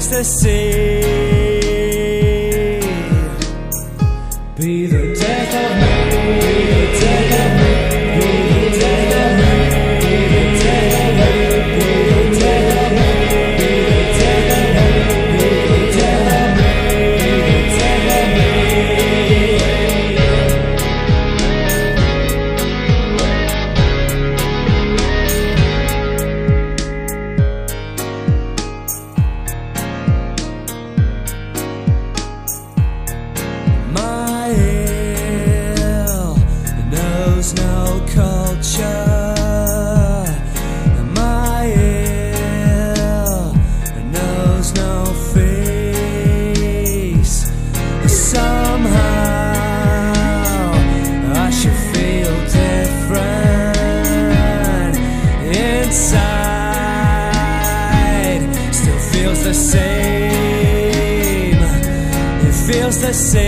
makes the sea be the death of me, be the death of me, be the death of me, be the death of me, be the death of me, be the death of me, be the death of me, be the death of me. My ill knows no culture. My ill knows no face. Somehow I should feel different inside. Still feels the same. It feels the same.